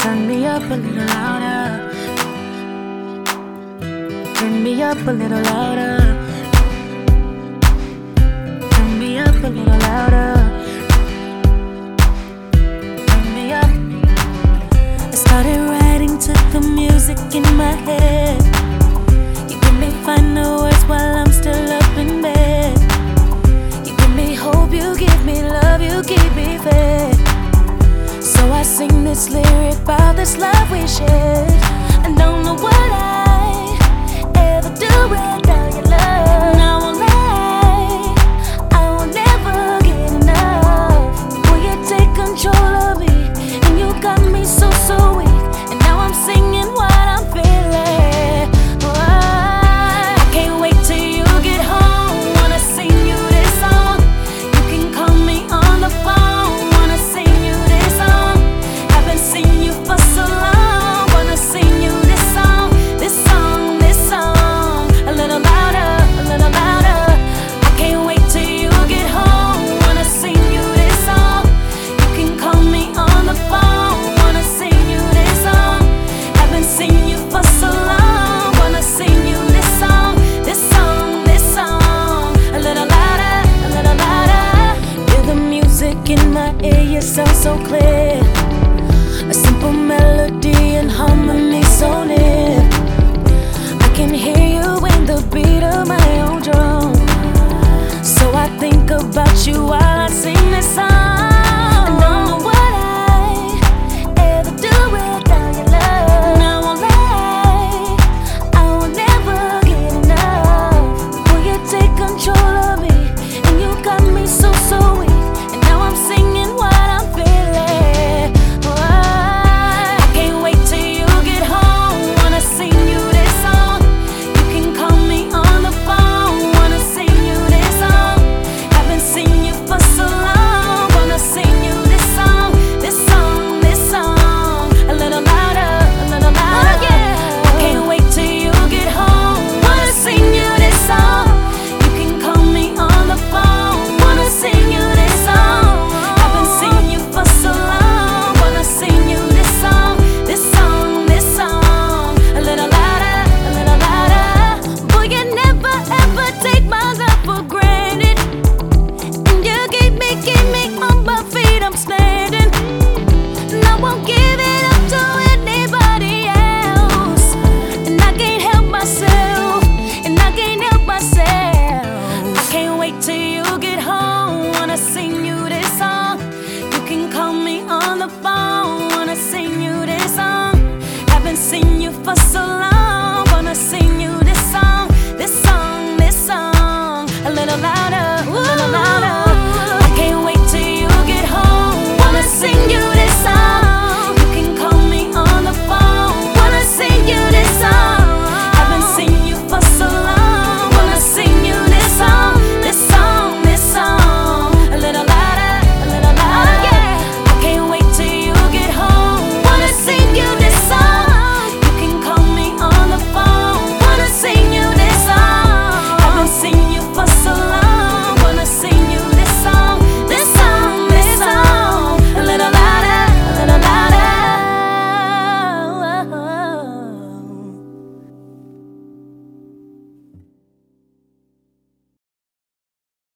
Turn me up a little louder. Turn me up a little louder. Turn me up a little louder. Turn me up. I started writing to the music in my head. You give me final words while I'm still up in bed. You give me hope, you give me love, you keep me fed. So I sing this lyric about this love we shared. I don't know what I ever do without your love. And I won't lie, I will never get enough. Will you take control of me? And you got me so weak. And now I'm singing what I'm feeling. Oh, I can't wait till you get home. Wanna sing you this song. You can call me on the phone. Wanna sing you this song. Haven't seen you for so long. Wanna sing you this song. This song, this song. A little louder, a little louder. I can't wait till you get home. Wanna sing you this song. You can call me on the phone. Wanna sing you this song. Haven't seen you for so long. Wanna sing you this song. This song, this song. A little louder, a little louder. Hear the music in my ear, you sound so clear. A simple melody and harmony so near. I can hear you in the beat of my own drum. So I think about you while I sing this song.